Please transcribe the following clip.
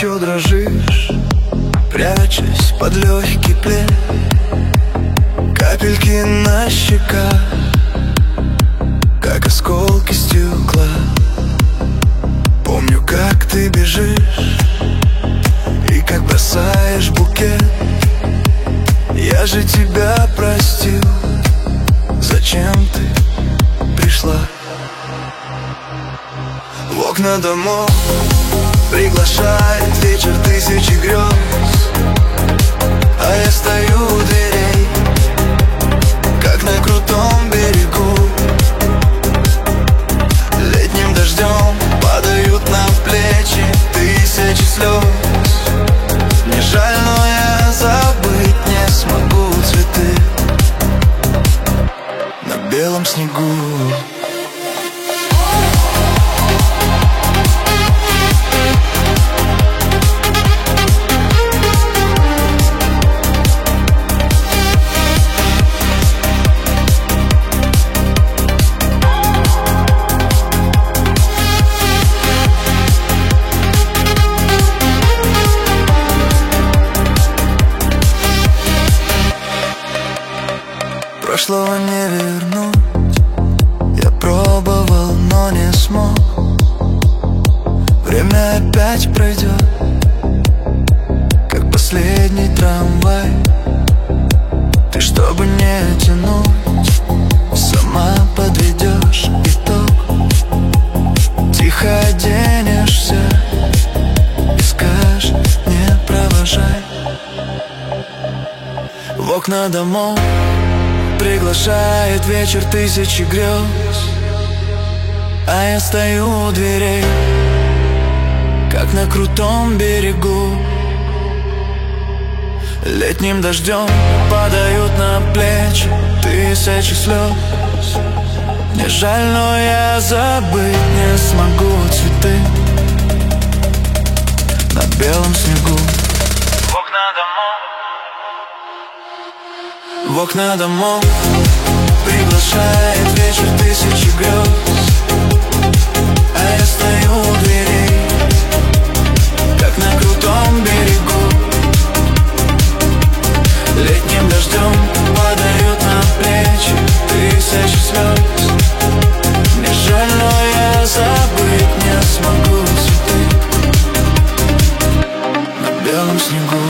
еще дрожишь, прячась под легкий плед. Капельки на щеках, как осколки стекла. Помню, как ты бежишь и как бросаешь букет. Я же тебя простил, зачем ты пришла? В окна домов приглашает вечер тысячи грез, а я стою у дверей, как на крутом берегу. Летним дождем падают на плечи тысячи слез. Мне жаль, но я забыть не смогу цветы на белом снегу. Прошлого не вернуть, я пробовал, но не смог. Время опять пройдет, как последний трамвай. Ты, чтобы не тянуть, сама подведешь итог. Тихо оденешься и скажешь: не провожай. В окна домов приглашает вечер тысячи грез, а я стою у дверей, как на крутом берегу. Летним дождем падают на плечи тысячи слез. Мне жаль, но я забыть не смогу цветы на белом снегу. В окна домов, в окна домов приглашает вечер тысячи грез, а я стою у дверей, как на крутом берегу. Летним дождем падают на плечи тысячи слез. Мне жаль, но я забыть не смогу цветы на белом снегу.